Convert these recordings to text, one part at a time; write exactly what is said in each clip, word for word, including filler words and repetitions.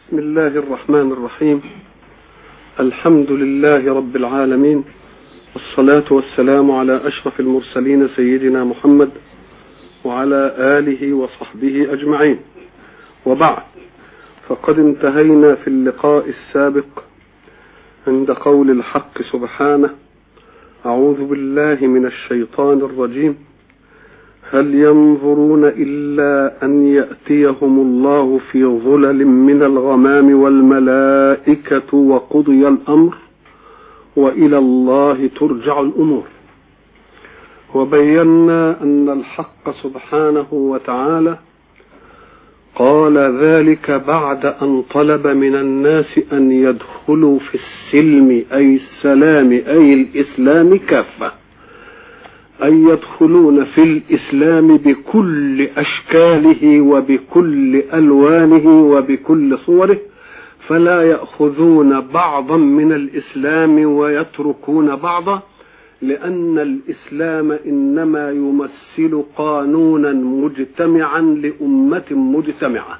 بسم الله الرحمن الرحيم. الحمد لله رب العالمين، والصلاة والسلام على أشرف المرسلين سيدنا محمد وعلى آله وصحبه أجمعين، وبعد، فقد انتهينا في اللقاء السابق عند قول الحق سبحانه: أعوذ بالله من الشيطان الرجيم، هل ينظرون إلا أن يأتيهم الله في ظلل من الغمام والملائكة وقضي الأمر وإلى الله ترجع الأمور. وبينا أن الحق سبحانه وتعالى قال ذلك بعد أن طلب من الناس أن يدخلوا في السلم أي السلام أي الإسلام كافة، أن يدخلون في الإسلام بكل أشكاله وبكل ألوانه وبكل صوره، فلا يأخذون بعضا من الإسلام ويتركون بعضا، لأن الإسلام إنما يمثل قانونا مجتمعا لأمة مجتمعة.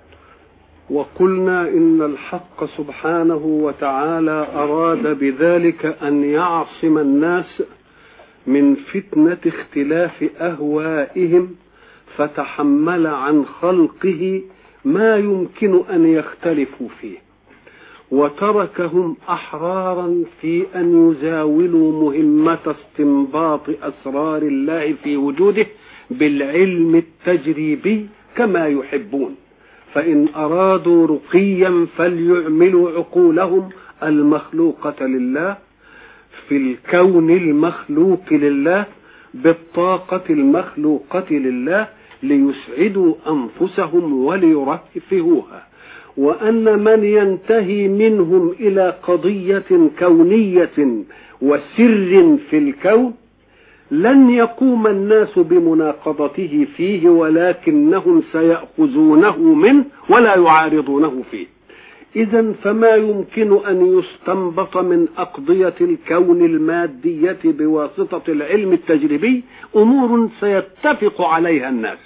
وقلنا إن الحق سبحانه وتعالى أراد بذلك أن يعصم الناس من فتنة اختلاف أهوائهم، فتحمل عن خلقه ما يمكن أن يختلفوا فيه، وتركهم أحرارا في أن يزاولوا مهمة استنباط أسرار الله في وجوده بالعلم التجريبي كما يحبون. فإن أرادوا رقيا فليعملوا عقولهم المخلوقة لله في الكون المخلوق لله بالطاقة المخلوقة لله ليسعدوا أنفسهم وليرفهوها. وأن من ينتهي منهم إلى قضية كونية وسر في الكون لن يقوم الناس بمناقضته فيه، ولكنهم سيأخذونه منه ولا يعارضونه فيه. إذن فما يمكن أن يستنبط من أقضية الكون المادية بواسطة العلم التجريبي أمور سيتفق عليها الناس،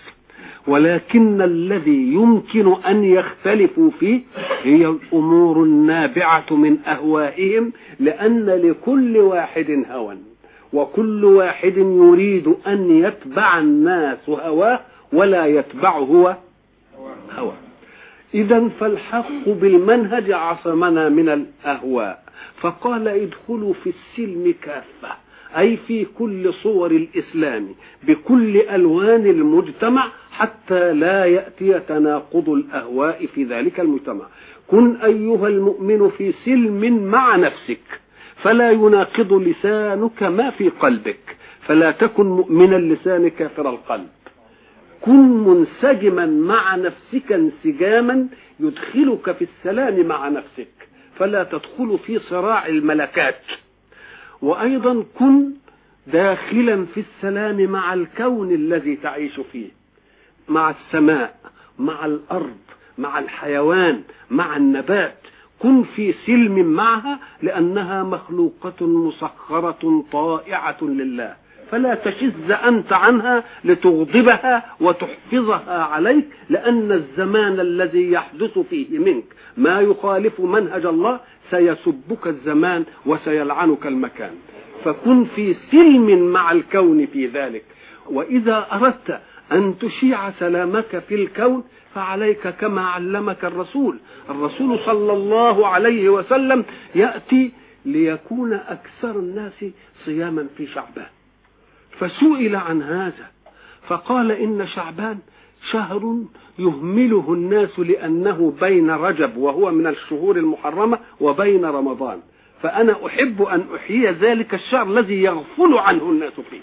ولكن الذي يمكن أن يختلفوا فيه هي الأمور النابعة من أهوائهم، لأن لكل واحد هوى، وكل واحد يريد أن يتبع الناس هواه ولا يتبع هو هواه. إذن فالحق بالمنهج عصمنا من الأهواء، فقال ادخلوا في السلم كافة، أي في كل صور الإسلام بكل ألوان المجتمع، حتى لا يأتي تناقض الأهواء في ذلك المجتمع. كن أيها المؤمن في سلم مع نفسك، فلا يناقض لسانك ما في قلبك، فلا تكن مؤمن اللسان كافر القلب. كن منسجما مع نفسك انسجاما يدخلك في السلام مع نفسك، فلا تدخل في صراع الملكات. وأيضا كن داخلا في السلام مع الكون الذي تعيش فيه، مع السماء، مع الأرض، مع الحيوان، مع النبات. كن في سلم معها، لأنها مخلوقة مسخرة طائعة لله، فلا تشذ أنت عنها لتغضبها وتحفظها عليك، لأن الزمان الذي يحدث فيه منك ما يخالف منهج الله سيسبك الزمان وسيلعنك المكان. فكن في سلم مع الكون في ذلك. وإذا أردت أن تشيع سلامك في الكون فعليك كما علمك الرسول الرسول صلى الله عليه وسلم يأتي ليكون أكثر الناس صياما في شعبان، فسئل عن هذا فقال إن شعبان شهر يهمله الناس لأنه بين رجب وهو من الشهور المحرمة وبين رمضان، فأنا أحب أن أحيي ذلك الشهر الذي يغفل عنه الناس فيه.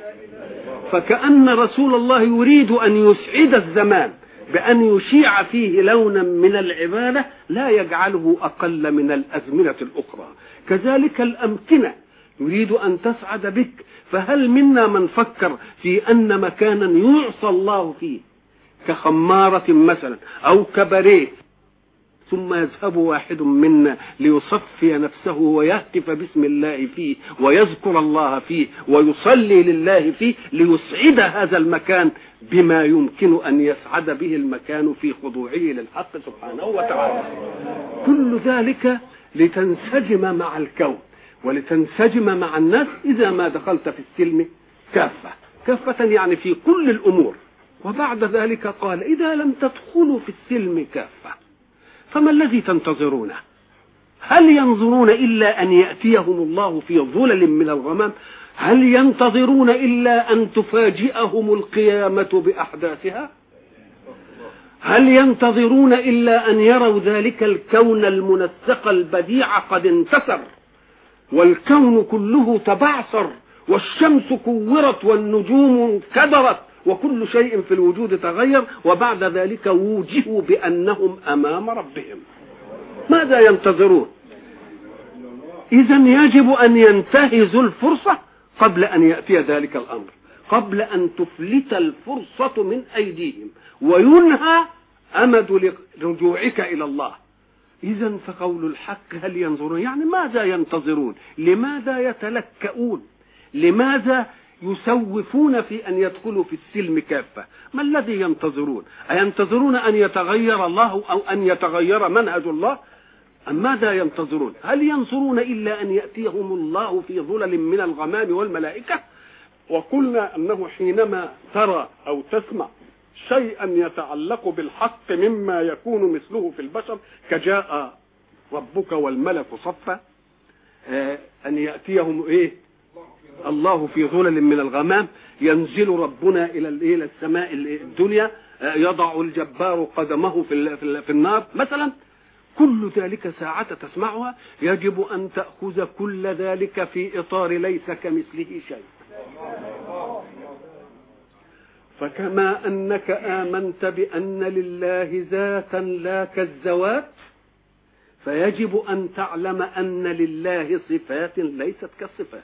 فكأن رسول الله يريد أن يسعد الزمان بأن يشيع فيه لونا من العبادة لا يجعله أقل من الأزمنة الأخرى. كذلك الأمكنة يريد أن تسعد بك، فهل منا من فكر في أن مكانا يعصى الله فيه كخمارة مثلا أو كبريت ثم يذهب واحد منا ليصفي نفسه ويهتف باسم الله فيه ويذكر الله فيه ويصلي لله فيه ليسعد هذا المكان بما يمكن أن يسعد به المكان في خضوعه للحق سبحانه وتعالى. كل ذلك لتنسجم مع الكون ولتنسجم مع الناس إذا ما دخلت في السلم كافة كافة يعني في كل الأمور. وبعد ذلك قال إذا لم تدخلوا في السلم كافة فما الذي تنتظرونه؟ هل ينظرون إلا أن يأتيهم الله في ظلل من الغمام؟ هل ينتظرون إلا أن تفاجئهم القيامة بأحداثها؟ هل ينتظرون إلا أن يروا ذلك الكون المنسق البديع قد انتثر والكون كله تبعثر والشمس كورت والنجوم انكدرت وكل شيء في الوجود تغير وبعد ذلك وجهوا بأنهم أمام ربهم؟ ماذا ينتظرون؟ إذن يجب أن ينتهزوا الفرصة قبل أن يأتي ذلك الأمر، قبل أن تفلت الفرصة من أيديهم وينهى أمد رجوعك إلى الله. إذن فقول الحق هل ينظرون يعني ماذا ينتظرون؟ لماذا يتلكؤون؟ لماذا يسوفون في أن يدخلوا في السلم كافة؟ ما الذي ينتظرون؟ أينتظرون أن يتغير الله أو أن يتغير منهج الله؟ أم ماذا ينتظرون؟ هل ينظرون إلا أن يأتيهم الله في ظلل من الغمام والملائكة؟ وقلنا أنه حينما ترى أو تسمع شيئا يتعلق بالحق مما يكون مثله في البشر كجاء ربك والملك صفا أن يأتيهم إيه؟ الله في ظلل من الغمام، ينزل ربنا إلى السماء الدنيا، يضع الجبار قدمه في في النار مثلا. كل ذلك ساعة تسمعها يجب أن تأخذ كل ذلك في إطار ليس كمثله شيء. فكما أنك آمنت بأن لله ذاتا لا كالذوات فيجب أن تعلم أن لله صفات ليست كالصفات،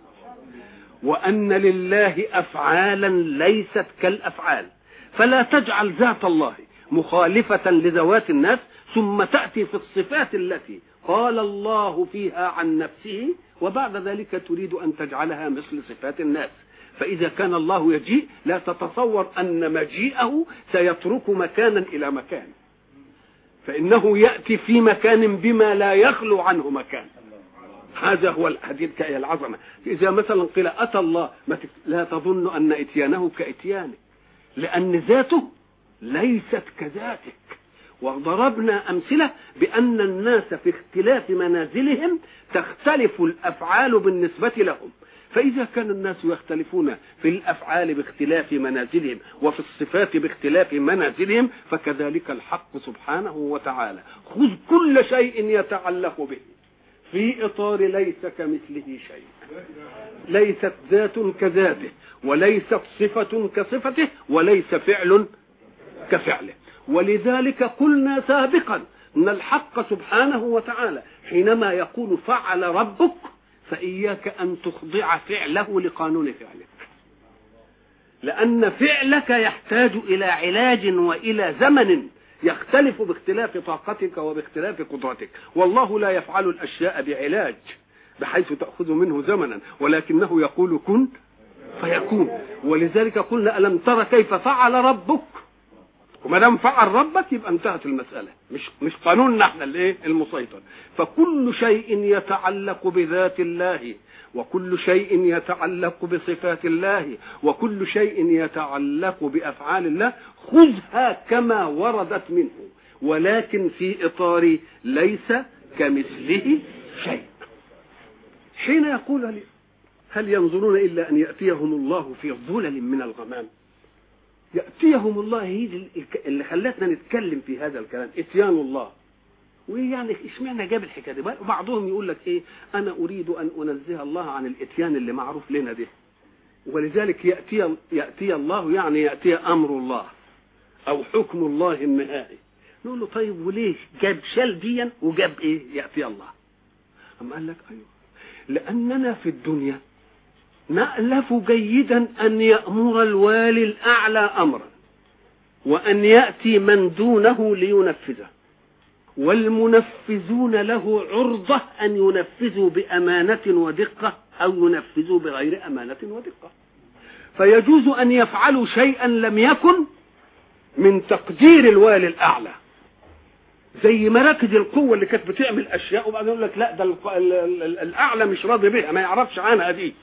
وأن لله أفعالا ليست كالأفعال. فلا تجعل ذات الله مخالفة لذوات الناس ثم تأتي في الصفات التي قال الله فيها عن نفسه وبعد ذلك تريد أن تجعلها مثل صفات الناس. فإذا كان الله يجيء لا تتصور أن مجيئه سيترك مكانا إلى مكان، فإنه يأتي في مكان بما لا يخلو عنه مكان. هذا هو الحديث العظمة. إذا مثلا قيل أتى الله لا تظن أن إتيانه كإتيانه لأن ذاته ليست كذاتك. وضربنا أمثلة بأن الناس في اختلاف منازلهم تختلف الأفعال بالنسبة لهم. فإذا كان الناس يختلفون في الأفعال باختلاف منازلهم وفي الصفات باختلاف منازلهم فكذلك الحق سبحانه وتعالى. خذ كل شيء يتعلق به في إطار ليس كمثله شيء، ليست ذات كذاته وليست صفة كصفته وليس فعل كفعله. ولذلك قلنا سابقا أن الحق سبحانه وتعالى حينما يقول فعل ربك فإياك أن تخضع فعله لقانون فعلك، لأن فعلك يحتاج إلى علاج وإلى زمن يختلف باختلاف طاقتك وباختلاف قدرتك. والله لا يفعل الأشياء بعلاج بحيث تأخذ منه زمنا، ولكنه يقول كن فيكون. ولذلك قلنا ألم ترى كيف فعل ربك، وما دام فعل ربك يبقى انتهت المسألة، مش مش قانوننا احنا الايه المسيطر. فكل شيء يتعلق بذات الله وكل شيء يتعلق بصفات الله وكل شيء يتعلق بأفعال الله خذها كما وردت منه، ولكن في إطار ليس كمثله شيء. حين يقول هل ينظرون إلا أن يأتيهم الله في ظلل من الغمام، يأتيهم الله هي اللي خلتنا نتكلم في هذا الكلام، اتيان الله. ويعني اشمعنى جاب الحكايه دي؟ بعضهم يقول لك ايه، انا اريد ان انزه الله عن الاتيان اللي معروف لنا ده، ولذلك ياتي ياتي الله يعني ياتي امر الله او حكم الله النهائي. نقول له طيب وليه جاب شال ديا وجاب ايه ياتي الله؟ اما قال لك ايوه لاننا في الدنيا نألف جيدا أن يأمر الوالي الأعلى أمرا وأن يأتي من دونه لينفذه. والمنفذون له عرضة أن ينفذوا بأمانة ودقة أو ينفذوا بغير أمانة ودقة. فيجوز أن يفعلوا شيئا لم يكن من تقدير الوالي الأعلى، زي مراكز القوة اللي كانت بتعمل أشياء وبعدين يقول لك لا ده الأعلى مش راضي بها، ما يعرفش عنها دي.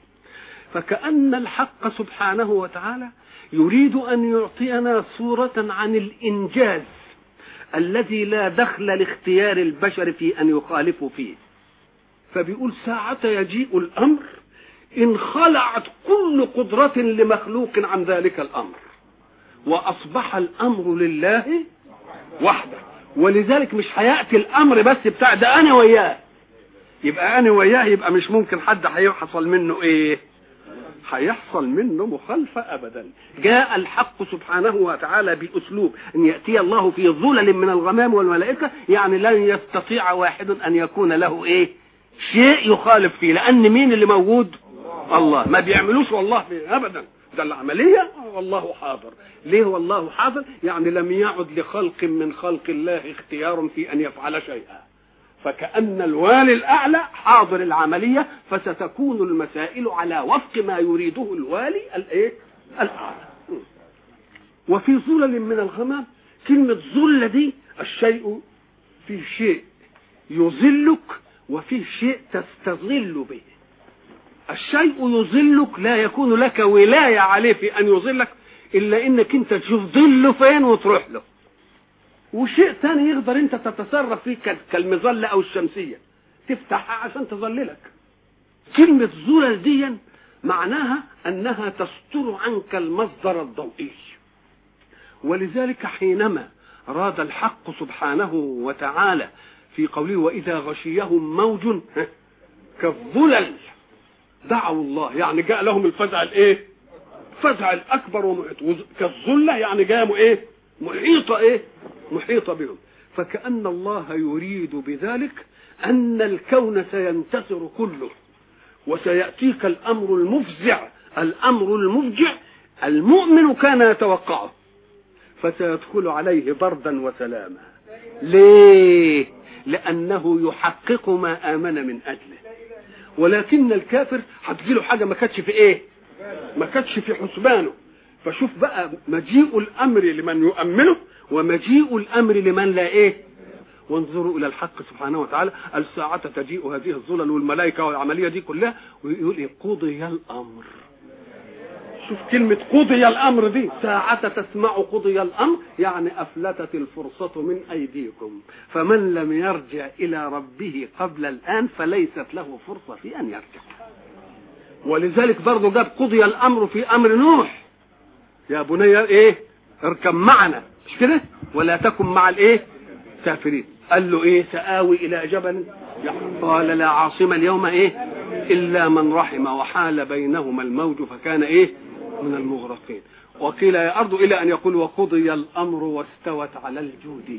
فكأن الحق سبحانه وتعالى يريد أن يعطينا صورة عن الإنجاز الذي لا دخل لاختيار البشر في أن يخالفوا فيه. فبيقول ساعة يجيء الأمر إن خلعت كل قدرة لمخلوق عن ذلك الأمر وأصبح الأمر لله وحده. ولذلك مش هيأتي الأمر بس بتاع ده أنا وياه، يبقى أنا وياه، يبقى مش ممكن حد هيحصل منه إيه؟ هيحصل منه مخالفة أبدا. جاء الحق سبحانه وتعالى بأسلوب أن يأتي الله في ظلل من الغمام والملائكة، يعني لن يستطيع واحد أن يكون له إيه؟ شيء يخالف فيه، لأن مين اللي موجود؟ الله. ما بيعملوش والله فيه أبدا، ده العملية والله حاضر. ليه والله حاضر؟ يعني لم يعد لخلق من خلق الله اختيار في أن يفعل شيئا. فكأن الوالي الأعلى حاضر العملية، فستكون المسائل على وفق ما يريده الوالي الإيه؟ الأعلى. وفي ظلل من الغمام، كلمة ظل دي الشيء فيه شيء يظلك وفيه شيء تستظل به. الشيء يظلك لا يكون لك ولاية عليه في أن يظلك إلا إنك أنت تشوف ظله فين وتروح له. وشيء ثاني يقدر أنت تتصرف فيه كالمظلة أو الشمسية، تفتحها عشان تظللك. كلمة ظلل دي معناها أنها تستر عنك المصدر الضوئي. ولذلك حينما راد الحق سبحانه وتعالى في قوله وإذا غشيهم موج كالظلل دعوا الله، يعني جاء لهم الفزع الايه؟ الفزع الاكبر ومحيط. كالظلة يعني جاء ايه؟ محيطة ايه؟ محيطة بهم. فكأن الله يريد بذلك أن الكون سينتصر كله، وسيأتيك الأمر المفزع، الأمر المفجع المؤمن كان يتوقعه، فسيدخل عليه بردا وسلاما. ليه؟ لأنه يحقق ما آمن من أجله. ولكن الكافر هتجيله حاجة ما كانتش في ايه؟ ما كانتش في حسبانه. فشوف بقى مجيء الأمر لمن يؤمنه ومجيء الأمر لمن لا ايه. وانظروا إلى الحق سبحانه وتعالى، الساعة تجيء هذه الظلل والملائكة والعملية دي كلها، ويقول ايه؟ قضي الأمر. شوف كلمة قضي الأمر دي، ساعة تسمع قضي الأمر، يعني أفلتت الفرصة من أيديكم، فمن لم يرجع إلى ربه قبل الآن فليست له فرصة في أن يرجع. ولذلك برضو جاب قضي الأمر في أمر نوح، يا بني إيه؟ اركب معنا، مش كده؟ ولا تكن مع الإيه؟ سافرين. قال له إيه؟ سآوي إلى جبل قال لا عاصم اليوم إيه؟ إلا من رحم وحال بينهما الموج فكان إيه؟ من المغرقين. وقيل يا أرض إلى أن يقول وقضي الأمر واستوت على الجودي.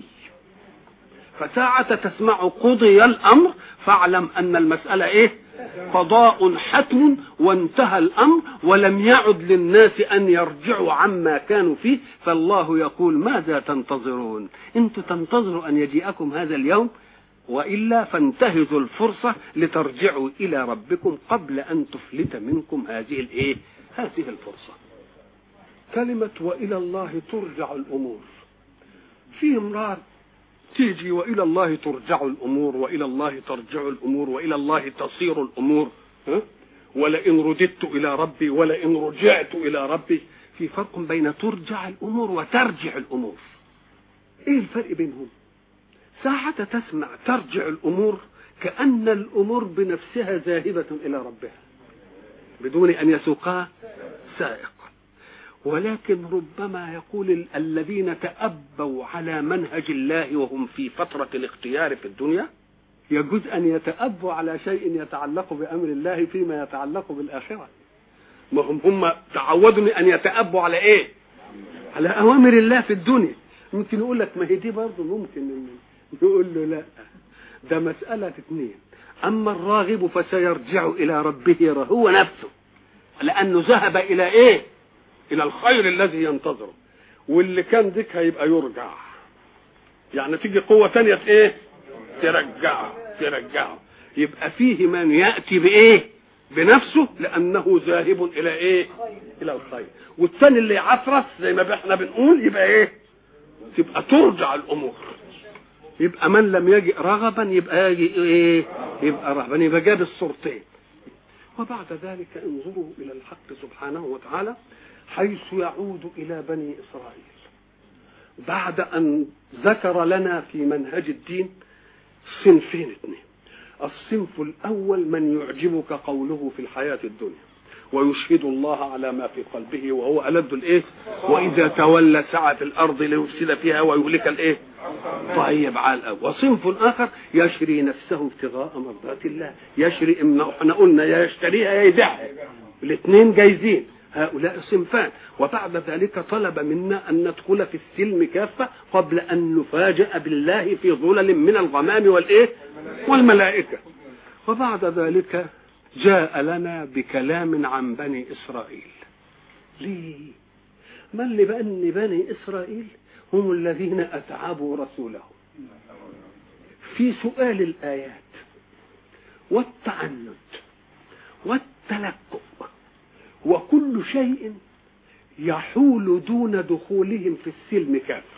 فساعة تسمع قضي الأمر فاعلم أن المسألة إيه؟ قضاء حتم وانتهى الأمر، ولم يعد للناس أن يرجعوا عما كانوا فيه. فالله يقول ماذا تنتظرون؟ أنتم تنتظروا أن يجيئكم هذا اليوم، وإلا فانتهزوا الفرصة لترجعوا إلى ربكم قبل أن تفلت منكم هذه الإيه؟ هذه الفرصة. كلمة وإلى الله ترجع الأمور، في امرار تيجي وإلى الله ترجع الأمور، وإلى الله ترجع الأمور، وإلى الله تصير الأمور، ها؟ ولئن رددت إلى ربي ولئن رجعت إلى ربي. في فرق بين ترجع الأمور وترجع الأمور. إيه الفرق بينهم؟ ساعة تسمع ترجع الأمور كأن الأمور بنفسها ذاهبة إلى ربها بدون أن يسوقها سائق. ولكن ربما يقول الذين تأبوا على منهج الله وهم في فترة الاختيار في الدنيا، يجوز أن يتأبوا على شيء يتعلق بأمر الله فيما يتعلق بالآخرة. ما هم هم تعودوا أن يتأبوا على إيه؟ على أوامر الله في الدنيا. ممكن يقول لك ما هي دي برضه ممكن، يقول له لا، ده مسألة اثنين. أما الراغب فسيرجع إلى ربه هو نفسه، لأنه ذهب إلى إيه؟ إلى الخير الذي ينتظره. واللي كان ذيك هيبقى يرجع يعني تيجي قوة تانية ايه ترجعه ترجعه يبقى فيه من يأتي بايه بنفسه لانه ذاهب الى ايه الى الخير، والثاني اللي يعفرس زي ما احنا بنقول يبقى ايه تبقى ترجع الامور. يبقى من لم يجي رغبا يبقى يجي ايه يبقى رهبا، يبقى جاب الصورتين. وبعد ذلك انظروا الى الحق سبحانه وتعالى حيث يعود الى بني اسرائيل بعد ان ذكر لنا في منهج الدين صنفين اثنين. الصنف الاول من يعجبك قوله في الحياة الدنيا ويشهد الله على ما في قلبه وهو ألد الايه واذا تولى سعى في الارض ليفسد فيها ويهلك الايه طيب على الأول. وصنف اخر يشري نفسه ابتغاء مرضات الله، يشري احنا قلنا يا يشتريها يا يبيعها، الاثنين جايزين، هؤلاء صنفان. وبعد ذلك طلب منا ان ندخل في السلم كافة قبل ان نفاجأ بالله في ظلل من الغمام والايه والملائكة. وبعد ذلك جاء لنا بكلام عن بني إسرائيل. ليه؟ ما اللي بأن بني إسرائيل هم الذين أتعبوا رسولهم في سؤال الآيات والتعنت والتلكؤ وكل شيء يحول دون دخولهم في السلم كافة.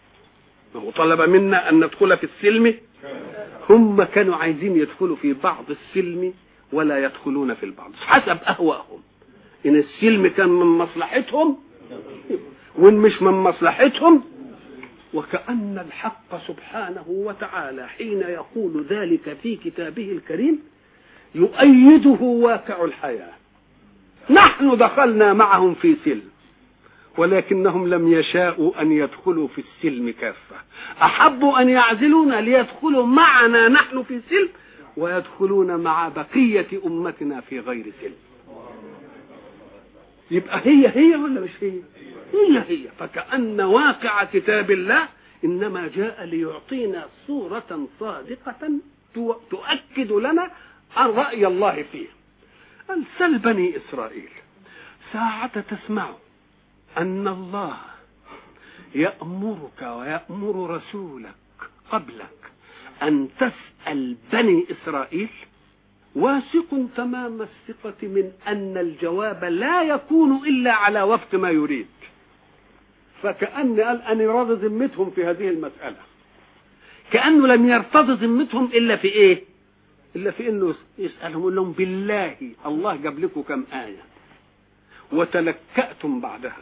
وطلب منا أن ندخل في السلم، هم كانوا عايزين يدخلوا في بعض السلم ولا يدخلون في البعض حسب أهوائهم. إن السلم كان من مصلحتهم وإن مش من مصلحتهم. وكأن الحق سبحانه وتعالى حين يقول ذلك في كتابه الكريم يؤيده واقع الحياة. نحن دخلنا معهم في سلم ولكنهم لم يشاءوا أن يدخلوا في السلم كافة، أحبوا أن يعزلونا ليدخلوا معنا نحن في سلم ويدخلون مع بقية أمتنا في غير سلم. يبقى هي هي ولا مش هي؟ هي هي. فكأن واقع كتاب الله إنما جاء ليعطينا صورة صادقة تؤكد لنا عن رأي الله فيه. أرسل بني إسرائيل ساعة تسمع أن الله يأمرك ويأمر رسولك قبلك أن تسأل بني إسرائيل، واثق تمام الثقة من أن الجواب لا يكون إلا على وفق ما يريد. فكأن قال أن يراد ذمتهم في هذه المسألة، كأنه لم يرتضي ذمتهم إلا في إيه؟ إلا في إنه يسألهم يقول لهم بالله الله جاب لكم كم آية وتلكأتم بعدها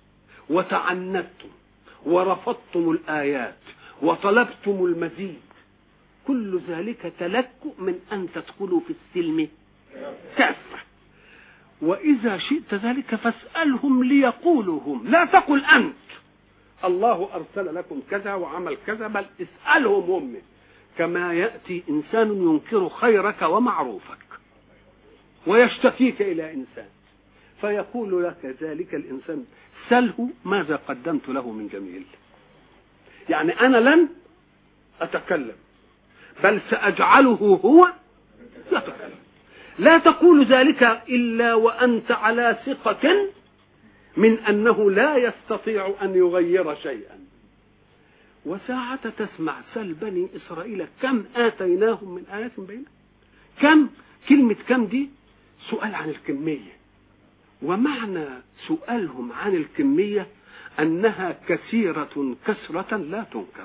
وتعنتم ورفضتم الآيات وطلبتم المزيد، كل ذلك تلكؤ من أن تدخلوا في السلم كافة. وإذا شئت ذلك فاسألهم ليقولوا هم، لا تقل أنت الله أرسل لكم كذا وعمل كذا، بل اسألهم هم. كما يأتي إنسان ينكر خيرك ومعروفك ويشتكيك إلى إنسان فيقول لك ذلك الإنسان سله ماذا قدمت له من جميل. يعني أنا لن أتكلم بل سأجعله هو يتكلم. لا تقول ذلك إلا وأنت على ثقة من أنه لا يستطيع أن يغير شيئا. وساعة تسمع سل بني إسرائيل كم آتيناهم من آيات بينة. كم، كلمة كم دي سؤال عن الكمية، ومعنى سؤالهم عن الكمية أنها كثيرة كثرة لا تنكر.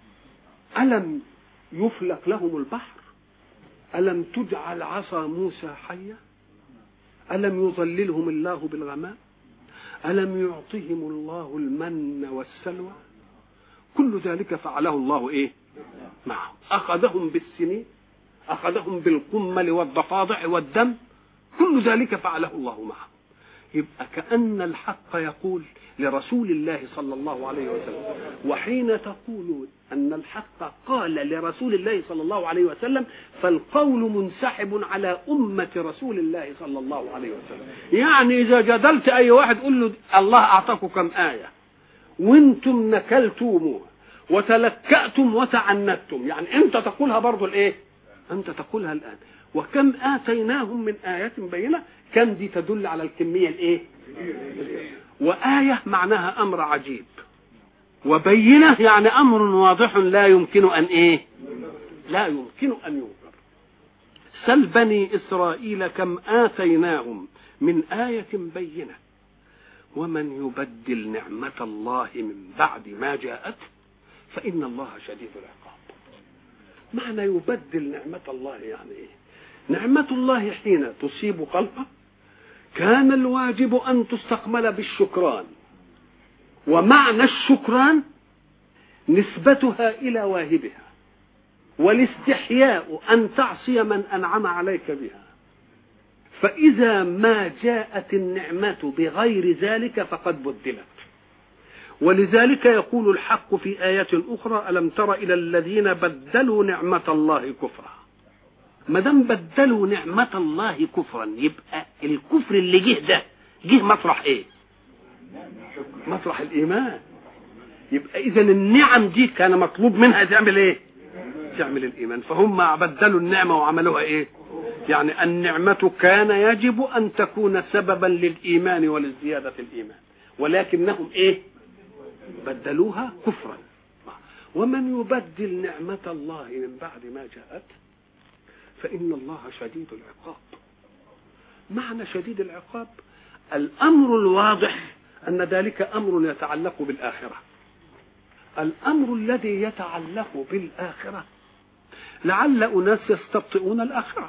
ألم يفلق لهم البحر؟ ألم تجعل عصا موسى حية؟ ألم يظللهم الله بالغمام؟ ألم يعطهم الله المن والسلوى؟ كل ذلك فعله الله إيه معهم. أخذهم بالسنين، أخذهم بالقمل والضفادع والدم، كل ذلك فعله الله معهم. يبقى كأن الحق يقول لرسول الله صلى الله عليه وسلم، وحين تقول أن الحق قال لرسول الله صلى الله عليه وسلم فالقول منسحب على أمة رسول الله صلى الله عليه وسلم. يعني إذا جدلت أي واحد قل له الله أعطاكم كم آية وانتم نكلتموها وتلكأتم وتعنتم، يعني أنت تقولها برضو الإيه؟ أنت تقولها الآن. وكم آتيناهم من آيات بينة، كم دي تدل على الكمية الإيه؟ وآية معناها أمر عجيب، وبينة يعني أمر واضح لا يمكن أن إيه لا يمكن أن ينكر. سل بني إسرائيل كم آتيناهم من آية بينة ومن يبدل نعمة الله من بعد ما جاءته فإن الله شديد العقاب. معنى يبدل نعمة الله يعني إيه؟ نعمة الله حين تصيب قلبه كان الواجب أن تستقبل بالشكران، ومعنى الشكران نسبتها إلى واهبها، والاستحياء أن تعصي من أنعم عليك بها. فإذا ما جاءت النعمة بغير ذلك فقد بدلت. ولذلك يقول الحق في آية أخرى: ألم تر إلى الذين بدلوا نعمة الله كفرا. ما دام بدلوا نعمة الله كفرا يبقى الكفر اللي جه ده جه مطرح ايه؟ مطرح الإيمان. يبقى إذا النعم دي كان مطلوب منها تعمل ايه؟ تعمل الإيمان. فهم بدلوا النعمة وعملوها ايه؟ يعني النعمة كان يجب أن تكون سببا للإيمان ولزيادة الإيمان، ولكنهم ايه؟ بدلوها كفرا. ومن يبدل نعمة الله من بعد ما جاءت فإن الله شديد العقاب. معنى شديد العقاب الأمر الواضح أن ذلك أمر يتعلق بالآخرة. الأمر الذي يتعلق بالآخرة لعل أناس يستبطئون الآخرة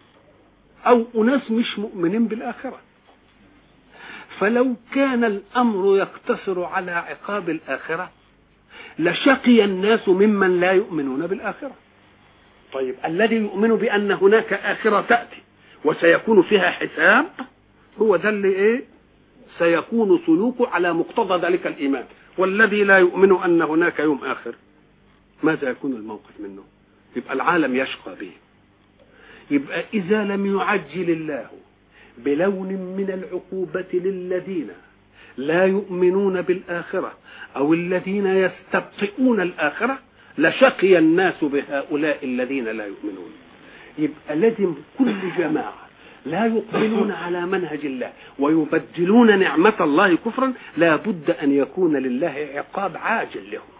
أو أناس مش مؤمنين بالآخرة. فلو كان الأمر يقتصر على عقاب الآخرة لشقي الناس ممن لا يؤمنون بالآخرة. طيب الذي يؤمن بأن هناك آخرة تأتي وسيكون فيها حساب هو ده اللي إيه سيكون سلوكه على مقتضى ذلك الإيمان. والذي لا يؤمن أن هناك يوم آخر ماذا يكون الموقف منه؟ يبقى العالم يشقى به. يبقى إذا لم يعجل الله بلون من العقوبة للذين لا يؤمنون بالآخرة أو الذين يستبطئون الآخرة لشقي الناس بهؤلاء الذين لا يؤمنون. يبقى لازم كل جماعة لا يقبلون على منهج الله ويبدلون نعمة الله كفرا لا بد أن يكون لله عقاب عاجل لهم.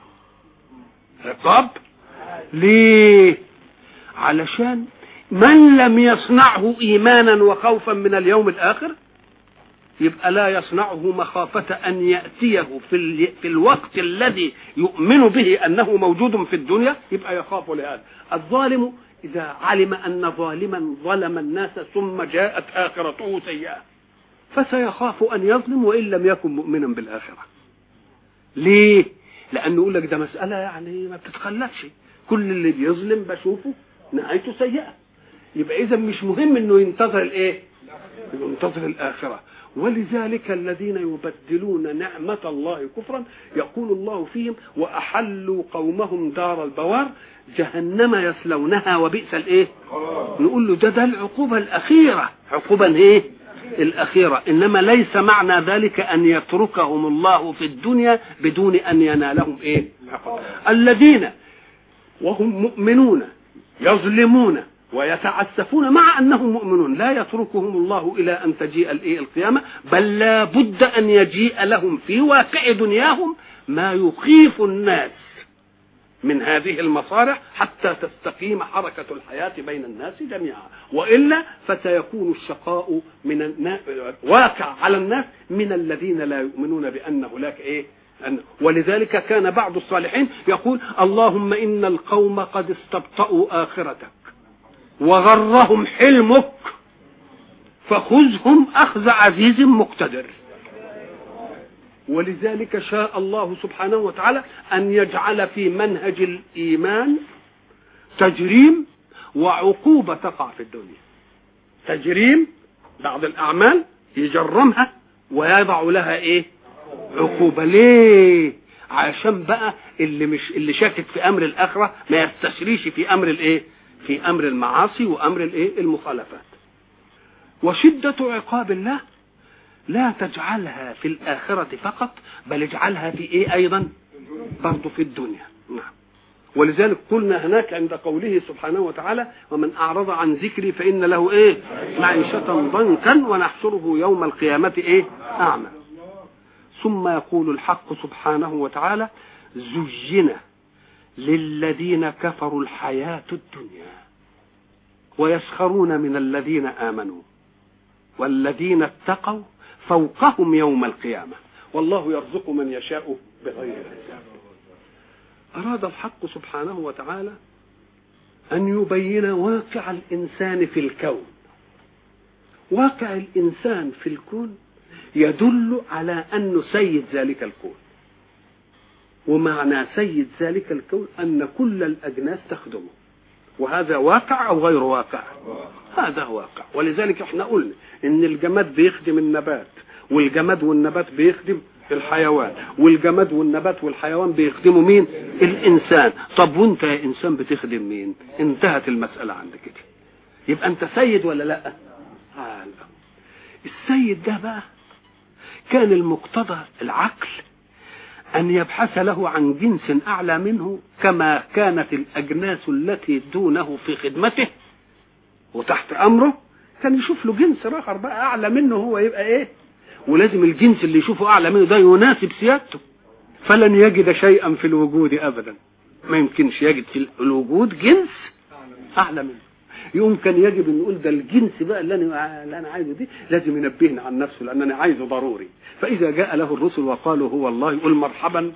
عقاب ليه؟ علشان من لم يصنعه إيمانا وخوفا من اليوم الآخر يبقى لا يصنعه مخافة أن يأتيه في, في الوقت الذي يؤمن به أنه موجود في الدنيا يبقى يخاف لهذا. الظالم إذا علم أن ظالما ظلم الناس ثم جاءت آخرته سيئة فسيخاف أن يظلم وإن لم يكن مؤمنا بالآخرة. ليه؟ لأنه يقول لك ده مسألة يعني ما بتتخلفش، كل اللي بيظلم بشوفه نهايته سيئة. يبقى إذا مش مهم أنه ينتظر الإيه؟ ينتظر الآخرة. ولذلك الذين يبدلون نعمة الله كفرا يقول الله فيهم: وأحلوا قومهم دار البوار جهنم يصلونها وبئس الايه. نقول له ده ده العقوبة الأخيرة، عقوبة ايه الأخيرة، إنما ليس معنى ذلك أن يتركهم الله في الدنيا بدون أن ينالهم ايه عقوبة. الذين وهم مؤمنون يظلمون ويتعسفون مع أنهم مؤمنون لا يتركهم الله إلى أن تجيء الإيه القيامة، بل لا بد أن يجيء لهم في واقع دنياهم ما يخيف الناس من هذه المصالح حتى تستقيم حركة الحياة بين الناس جميعا، وإلا فسيكون الشقاء من النا... واقع على الناس من الذين لا يؤمنون بأن هناك إيه. ولذلك كان بعض الصالحين يقول: اللهم إن القوم قد استبطأوا آخرتك وغرهم حلمك فخذهم أخذ عزيز مقتدر. ولذلك شاء الله سبحانه وتعالى أن يجعل في منهج الإيمان تجريم وعقوبة تقع في الدنيا. تجريم بعض الأعمال يجرمها ويضع لها إيه عقوبة. ليه؟ عشان بقى اللي مش اللي شاكك في أمر الآخرة ما يستشريش في أمر الإيه في أمر المعاصي وأمر الإيه المخالفات. وشدة عقاب الله لا تجعلها في الآخرة فقط بل اجعلها في إيه أيضا برضو في الدنيا. نعم. ولذلك قلنا هناك عند قوله سبحانه وتعالى: ومن أعرض عن ذكري فإن له إيه معيشة ضنكا ونحشره يوم القيامة إيه أعمى. ثم يقول الحق سبحانه وتعالى: زين للذين كفروا الحياة الدنيا ويسخرون من الذين آمنوا والذين اتقوا فوقهم يوم القيامة والله يرزق من يشاء بغير حساب. أراد الحق سبحانه وتعالى أن يبين واقع الإنسان في الكون. واقع الإنسان في الكون يدل على أنه سيد ذلك الكون، ومعنى سيد ذلك الكون أن كل الأجناس تخدمه، وهذا واقع أو غير واقع؟ هذا واقع. ولذلك احنا قلنا إن الجماد بيخدم النبات، والجماد والنبات بيخدم الحيوان، والجماد والنبات والحيوان بيخدموا مين؟ الإنسان. طب وانت يا إنسان بتخدم مين؟ انتهت المسألة عند كده. يبقى انت سيد ولا لا؟ آه لا. السيد ده بقى كان المقتضى العقل أن يبحث له عن جنس أعلى منه، كما كانت الأجناس التي دونه في خدمته وتحت أمره كان يشوف له جنس آخر بقى أعلى منه، هو يبقى إيه؟ ولازم الجنس اللي يشوفه أعلى منه ده يناسب سيادته. فلن يجد شيئا في الوجود أبدا، ما يمكنش يجد في الوجود جنس أعلى منه. يمكن يجب أن نقول ده الجنس بقى اللي أنا, اللي أنا عايزه دي لازم ينبهنا عن نفسه لأنني عايزه ضروري. فإذا جاء له الرسل وقالوا هو الله يقول مرحبا.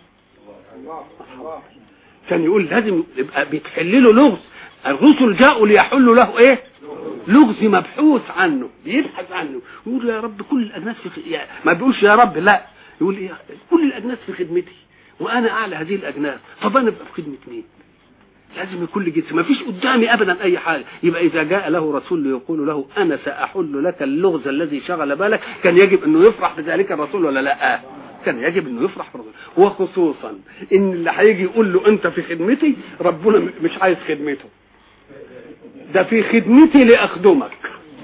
كان يقول لازم يبقى بيتحلله لغز. الرسل جاءوا ليحلوا له إيه؟ لغز مبحوث عنه، بيبحث عنه، يقول يا رب كل الأجناس في خ... يعني ما بيقولش يا رب، لا يقول إيه؟ كل الأجناس في خدمتي وأنا أعلى هذه الأجناس، طب أنا أبقى في خدمة مين؟ لازم يكون جنس، ما فيش قدامي أبدا أي حاجة. يبقى إذا جاء له رسول يقول له أنا سأحل لك اللغز الذي شغل بالك، كان يجب أنه يفرح بذلك الرسول ولا لا؟ كان يجب أنه يفرح بالرسول. وخصوصا إن اللي هيجي يقول له أنت في خدمتي، ربنا مش عايز خدمته، ده في خدمتي لأخدمك،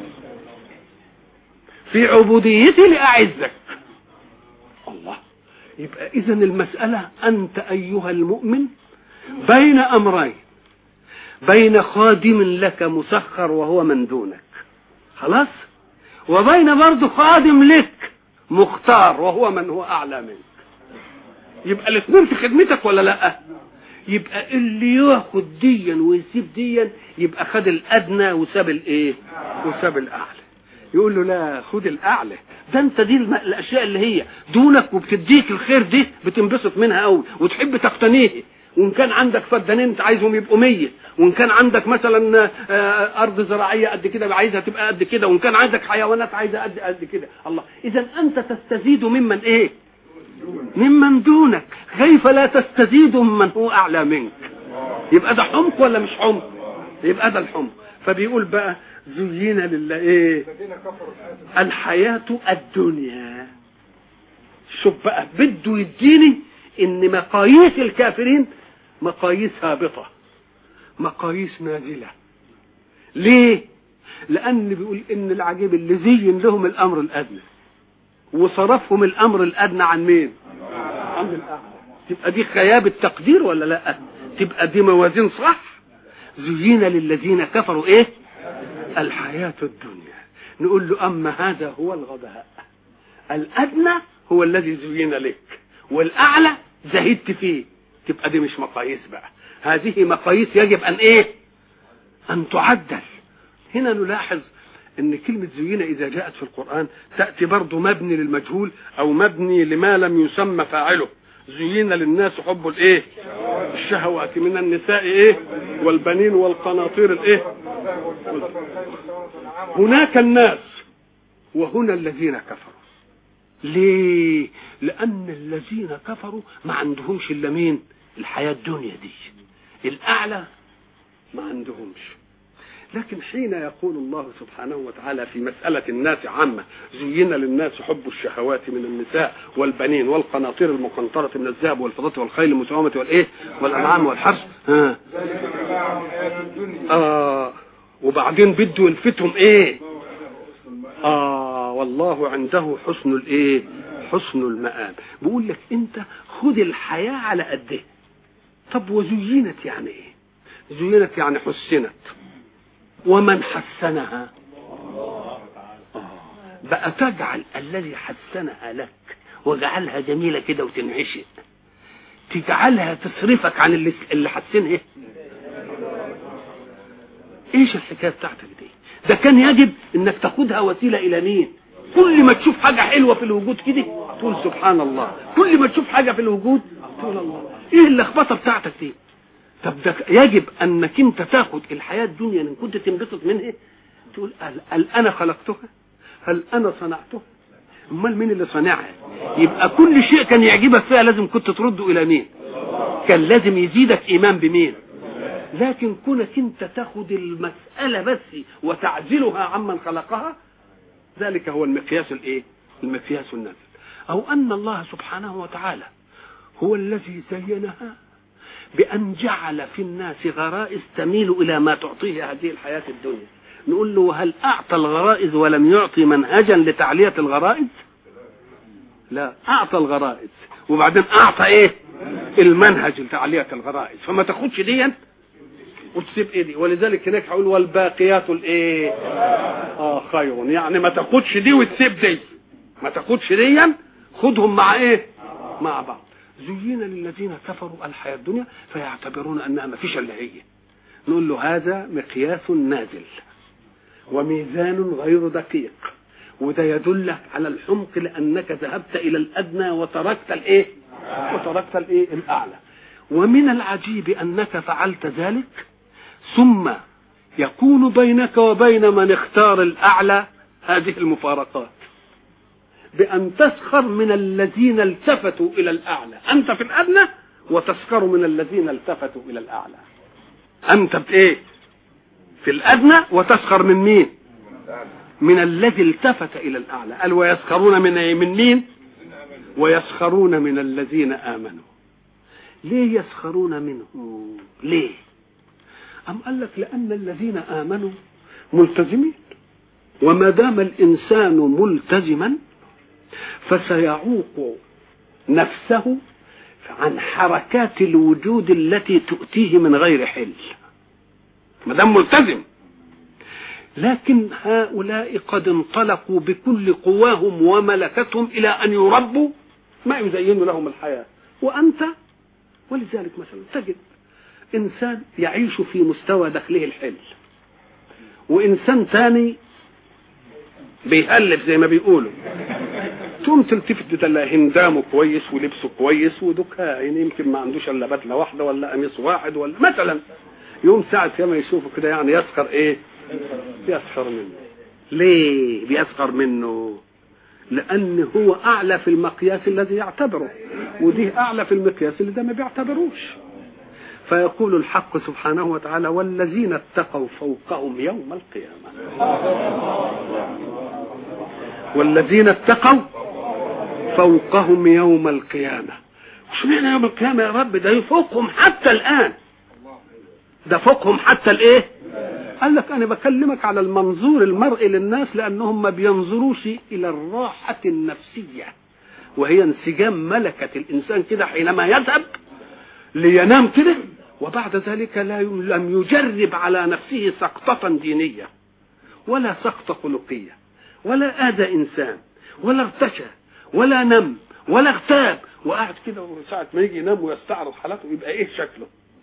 في عبوديتي لأعزك. الله. يبقى إذن المسألة أنت أيها المؤمن بين أمرين، بين خادم لك مسخر وهو من دونك خلاص، وبين برضه خادم لك مختار وهو من هو أعلى منك. يبقى الاثنين في خدمتك ولا لا؟ يبقى اللي ياخد ديا ويسيب ديا يبقى خد الأدنى وساب الايه؟ وساب الأعلى. يقول له لا، خد الأعلى، ده انت دي الأشياء اللي هي دونك وبتديك الخير دي بتنبسط منها قوي وتحب تقتنيه. وان كان عندك فدانين انت عايزهم يبقوا مية، وان كان عندك مثلا ارض زراعيه قد كده عايزها تبقى قد كده، وان كان عندك حيوانات عايزها قد قد كده. الله. اذا انت تستزيد ممن ايه؟ ممن دونك. كيف لا تستزيد ممن هو اعلى منك؟ يبقى ده حمق ولا مش حمق؟ يبقى ده الحمق. فبيقول بقى زينا لله ايه؟ الحياه الدنيا. شوف بقى بده يديني ان مقاييس الكافرين مقاييس هابطة، مقاييس نازلة. ليه؟ لأن بيقول إن العجيب اللي زين لهم الأمر الأدنى وصرفهم الأمر الأدنى عن مين؟ عن الأعلى. تبقى دي خياب التقدير ولا لا؟ تبقى دي موازين صح. زين للذين كفروا إيه؟ الحياة الدنيا. نقول له أما هذا هو الغباء، الأدنى هو الذي زين لك والأعلى زهدت فيه. تبقى دي مش مقاييس بقى، هذه مقاييس يجب أن إيه؟ أن تعدل. هنا نلاحظ أن كلمة زينة إذا جاءت في القرآن تأتي برضو مبني للمجهول أو مبني لما لم يسمى فاعله. زين للناس حب الإيه؟ الشهوات من النساء إيه؟ والبنين والقناطير الإيه؟ هناك الناس وهنا الذين كفروا. ليه؟ لأن الذين كفروا ما عندهمش إلا مين؟ الحياة الدنيا دي، الأعلى ما عندهمش. لكن حين يقول الله سبحانه وتعالى في مسألة الناس عامة زين للناس حب الشهوات من النساء والبنين والقناطير المقنطرة من الذهب والفضة والخيل المسومة والإيه؟ والأنعام والحرث. ها. آه وبعدين بده يلفتهم إيه؟ آه والله عنده حسن الإيه؟ حسن المآب. بيقول لك أنت خد الحياة على قده. طب وزينت يعني إيه؟ زينت يعني حسنت. ومن حسنها؟ آه بقى تجعل الذي حسنها لك وجعلها جميلة كده وتنعشق، تجعلها تصرفك عن اللي اللي حاسين ايه؟ ايش الحكايه بتاعتك دي؟ ده كان يجب انك تاخدها وسيله الى مين؟ كل ما تشوف حاجه حلوه في الوجود كده تقول سبحان الله، كل ما تشوف حاجه في الوجود تقول الله. ايه اللخبطه بتاعتك دي؟ طب ده يجب انك انت تاخد الحياه الدنيا ان كنت تنبسط منها تقول هل, هل انا خلقتها؟ هل انا صنعتها؟ امال مين اللي صنعها؟ يبقى كل شيء كان يعجبك فيها لازم كنت ترده الى مين؟ كان لازم يزيدك ايمان بمين؟ لكن كونك انت تاخد المساله بس وتعزلها عمن خلقها، ذلك هو المقياس الايه؟ المقياس النازل. او ان الله سبحانه وتعالى هو الذي زينها بان جعل في الناس غرائز تميل الى ما تعطيه هذه الحياه الدنيا. نقول له هل اعطى الغرائز ولم يعطي منهجا لتعليه الغرائز؟ لا، اعطى الغرائز وبعدين اعطى ايه؟ المنهج لتعليه الغرائز. فما تاخدش دي وتسيب ايه دي. ولذلك هناك هقول والباقيات الايه اه خير، يعني ما تاخدش دي وتسيب دي، ما تاخدش دي، خدهم مع ايه؟ مع بعض. زين للذين كفروا الحياه الدنيا فيعتبرون انها ما فيش الا هي. نقول له هذا مقياس نازل وميزان غير دقيق، وده يدلك على الحمق لانك ذهبت الى الادنى وتركت الايه؟ وتركت الايه؟ الاعلى. ومن العجيب انك فعلت ذلك ثم يكون بينك وبين من اختار الاعلى هذه المفارقات، بان تسخر من الذين التفتوا الى الاعلى. انت في الادنى وتسخر من الذين التفتوا الى الاعلى. انت بايه؟ في الادنى وتسخر من مين؟ من الذي التفت الى الاعلى. قال ويسخرون من من مين؟ ويسخرون من الذين امنوا. ليه يسخرون منه؟ ليه؟ أم قال لك لأن الذين آمنوا ملتزمين، وما دام الإنسان ملتزما فسيعوق نفسه عن حركات الوجود التي تؤتيه من غير حل، ما دام ملتزم. لكن هؤلاء قد انطلقوا بكل قواهم وملكتهم إلى أن يربوا ما يزين لهم الحياة. وأنت ولذلك مثلا تجد إنسان يعيش في مستوى داخله الحل، وإنسان ثاني بيهلف زي ما بيقولوا، تقوم تلتفت تلاقي هندامه كويس ولبسه كويس ودكها يعني يمكن ما عندوش الا بدله واحده ولا قميص واحد ولا مثلا، يوم ساعه ما يشوفه كده يعني يسخر ايه؟ يسخر منه. ليه بيسخر منه؟ لأن هو أعلى في المقياس الذي يعتبره، ودي أعلى في المقياس اللي ده ما بيعتبروش. فيقول الحق سبحانه وتعالى والذين اتقوا فوقهم يوم القيامة. والذين اتقوا فوقهم يوم القيامة. مش معنى يوم القيامة يا رب؟ ده يفوقهم حتى الآن، ده فوقهم حتى الايه؟ قال لك انا بكلمك على المنظور المرئي للناس، لانهم ما بينظروش الى الراحة النفسية وهي انسجام ملكة الانسان كده حينما يذهب لينام كده، وبعد ذلك لا لم يجرب على نفسه سقطة دينية ولا سقطة خلقية ولا آذى إنسان ولا ارتشى ولا نم ولا اغتاب، وقاعد كده وساعة ما يجي ينام ويستعرض حالاته يبقى ايه شكله؟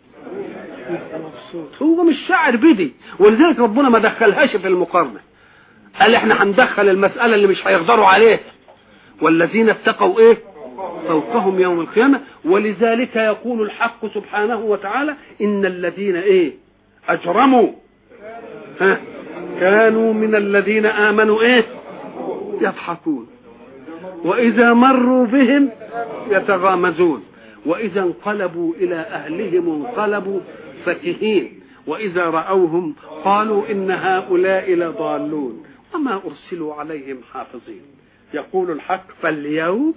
هو مش شاعر بدي. ولذلك ربنا ما دخلهاش في المقارنة، قال احنا هندخل المسألة اللي مش هيقدروا عليه. والذين اتقوا ايه؟ فوقهم يوم القيامة. ولذلك يقول الحق سبحانه وتعالى إن الذين ايه؟ أجرموا ها كانوا من الذين آمنوا ايه؟ يضحكون، وإذا مروا بهم يتغامزون، وإذا انقلبوا إلى أهلهم انقلبوا فكهين، وإذا رأوهم قالوا إن هؤلاء لضالون وما أرسلوا عليهم حافظين. يقول الحق فاليوم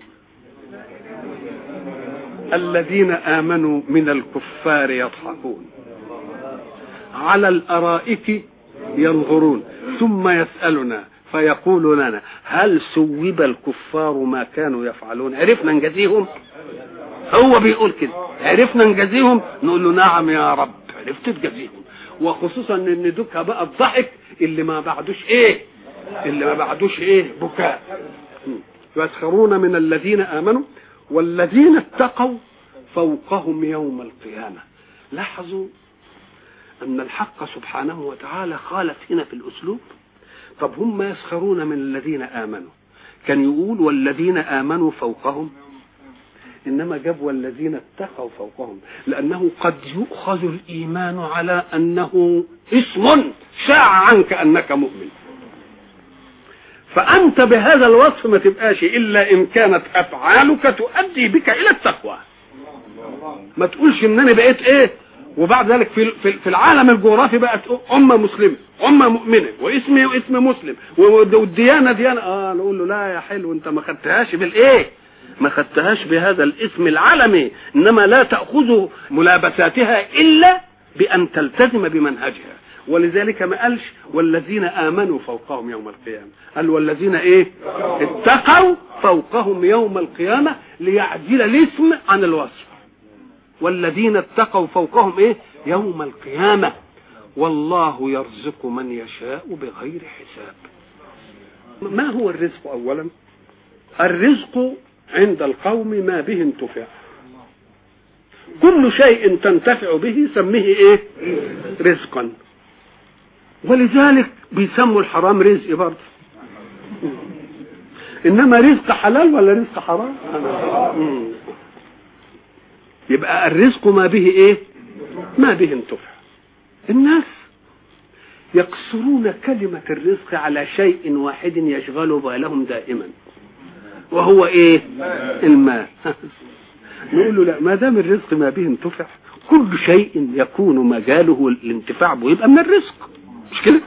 الذين آمنوا من الكفار يضحكون على الأرائك ينظرون ثم يسألنا فيقول لنا هل سوب الكفار ما كانوا يفعلون؟ عرفنا نجزيهم؟ هو بيقول كده عرفنا نجزيهم؟ نقول له نعم يا رب عرفت تجزيهم. وخصوصا ان دوكها بقى الضحك اللي ما بعدوش ايه؟ اللي ما بعدوش ايه؟ بكاء. يسخرون من الذين آمنوا والذين اتقوا فوقهم يوم القيامة. لاحظوا أن الحق سبحانه وتعالى خالف هنا في الأسلوب. طب هم يسخرون من الذين آمنوا، كان يقول والذين آمنوا فوقهم، إنما جاب والذين اتقوا فوقهم، لأنه قد يؤخذ الإيمان على أنه اسم شاع عنك أنك مؤمن، فأنت بهذا الوصف ما تبقاش إلا إن كانت أفعالك تؤدي بك إلى التقوى. ما تقولش إنني بقيت إيه وبعد ذلك في في العالم الجغرافي بقت أمة مسلمة، أمة مؤمنة، واسمي واسم مسلم، والديانة ديانة. آه نقول له لا يا حلو، أنت ما خدتهاش بالإيه؟ ما خدتهاش بهذا الاسم العالمي، إنما لا تأخذ ملابساتها إلا بأن تلتزم بمنهجها. ولذلك ما قالش والذين آمنوا فوقهم يوم القيامة، قال والذين إيه؟ اتقوا فوقهم يوم القيامة، ليعدل الاسم عن الوصف. والذين اتقوا فوقهم ايه؟ يوم القيامة. والله يرزق من يشاء بغير حساب. ما هو الرزق؟ اولا الرزق عند القوم ما به انتفع، كل شيء تنتفع به سميه ايه؟ رزقا. ولذلك بيسموا الحرام رزق برضه، انما رزق حلال ولا رزق حرام؟ يبقى الرزق ما به ايه؟ ما به انتفع. الناس يقصرون كلمة الرزق على شيء واحد يشغل بالهم دائما، وهو ايه؟ المال. نقول له لا، ما دام الرزق ما به انتفع، كل شيء يكون مجاله الانتفاع به يبقى من الرزق، مش كده؟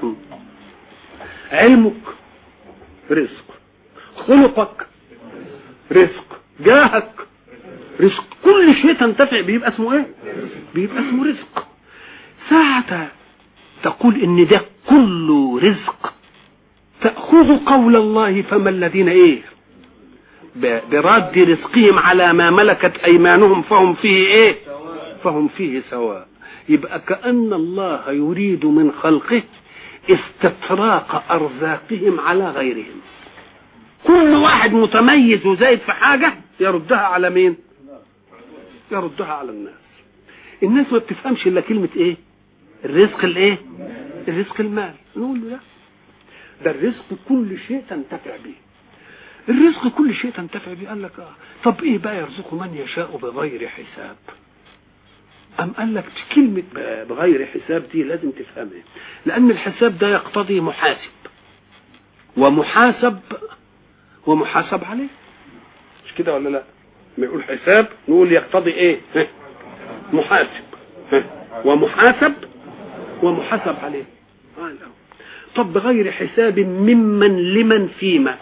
علمك رزق، خلقك رزق، جاهك رزق، كل شيء تنتفع بيبقى اسمه ايه؟ بيبقى اسمه رزق. ساعة تقول ان ده كله رزق، تأخذ قول الله فما الذين ايه؟ براد رزقهم على ما ملكت ايمانهم فهم فيه ايه؟ فهم فيه سواء. يبقى كأن الله يريد من خلقه استطراق ارزاقهم على غيرهم. كل واحد متميز وزايد في حاجة يردها على مين؟ يردها على الناس. الناس ما بتفهمش الا كلمة ايه؟ الرزق الايه؟ الرزق المال. نقول له لا، ده الرزق كل شيء تنتفع به. الرزق كل شيء تنتفع به. قال لك اه طب ايه بقى يرزق من يشاء بغير حساب؟ ام قال لك كلمة بغير حساب دي لازم تفهمها، لان الحساب ده يقتضي محاسب ومحاسب ومحاسب عليه، مش كده ولا لا؟ ما يقول حساب نقول يقتضي ايه؟ محاسب ومحاسب ومحاسب عليه. طب بغير حساب ممن لمن فيما؟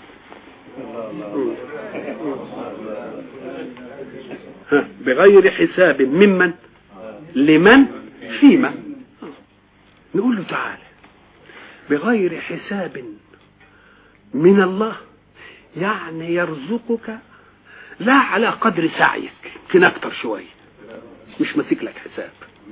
بغير حساب ممن لمن فيما؟ نقول له تعالى، بغير حساب من الله يعني يرزقك لا على قدر سعيك، يمكن اكتر شويه، مش ماسك لك حساب.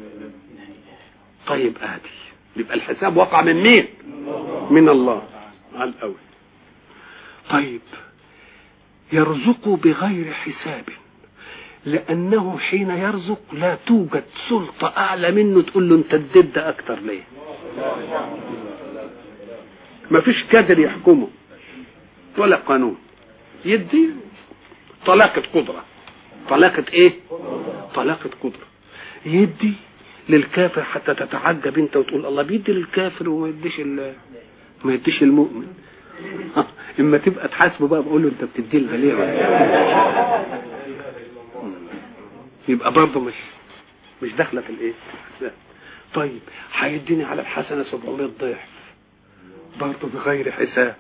طيب ادي يبقى الحساب وقع من مين؟ من الله على الاول. طيب يرزق بغير حساب، لانه حين يرزق لا توجد سلطه اعلى منه تقول له انت تدد اكتر ليه. ما فيش كادر يحكمه ولا قانون يدي. طلاقة قدرة، طلاقة ايه؟ طلاقة قدرة. يدي للكافر حتى تتعجب انت وتقول الله بيدي للكافر وما يديش ما يديش المؤمن. اما تبقى تحاسبه بقى بقول له انت بتدي لها ليه؟ يبقى برضه مش مش داخله في الايه؟ طيب هيديني على الحسنه سبعمائة ضعف برضه بغير حساب.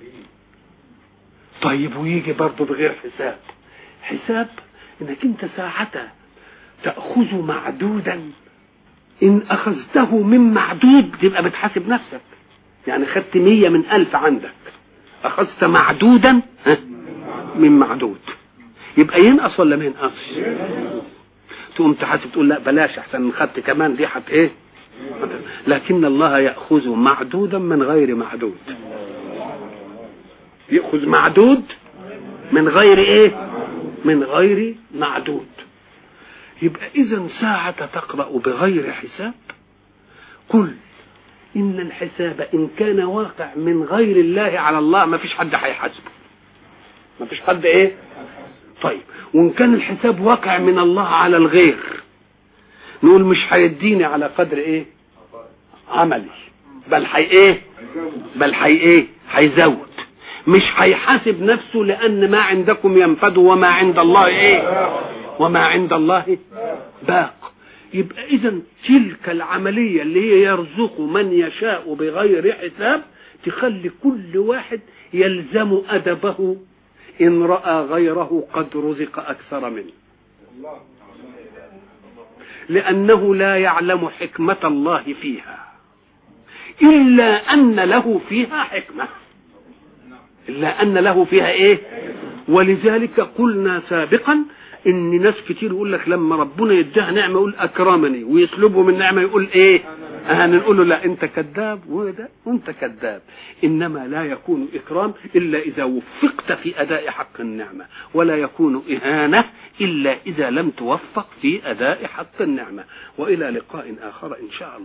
طيب ويجي برضه بغير حساب. حساب انك انت ساعتها تأخذ معدودا، ان اخذته من معدود تبقى بتحاسب نفسك. يعني خدت مية من الف عندك، اخذت معدودا من معدود، يبقى ينقص ولا ما ينقصش؟ تقوم تحاسب تقول لا بلاش احسن خدت كمان دي حت ايه. لكن الله يأخذ معدودا من غير معدود، يأخذ معدود من غير ايه؟ من غير معدود. يبقى إذا ساعة تقرأ بغير حساب قل إن الحساب إن كان واقع من غير الله على الله ما فيش حد هيحاسبه، ما فيش حد إيه. طيب وإن كان الحساب واقع من الله على الغير نقول مش هيديني على قدر إيه عملي، بل حي إيه بل حي إيه هيزود، مش هيحاسب نفسه، لأن ما عندكم ينفد وما عند الله إيه وما عند الله باق. يبقى إذن تلك العملية اللي هي يرزق من يشاء بغير حساب تخلي كل واحد يلزم أدبه إن رأى غيره قد رزق أكثر منه، لأنه لا يعلم حكمة الله فيها إلا أن له فيها حكمة، إلا أن له فيها إيه. ولذلك قلنا سابقا إن ناس كتير يقول لك لما ربنا يديها نعمة يقول أكرمني، ويسلبه من نعمة يقول إيه أنا نقول له لا أنت كذاب وده وأنت كذاب. إنما لا يكون إكرام إلا إذا وفقت في أداء حق النعمة، ولا يكون إهانة إلا إذا لم توفق في أداء حق النعمة. وإلى لقاء آخر إن شاء الله.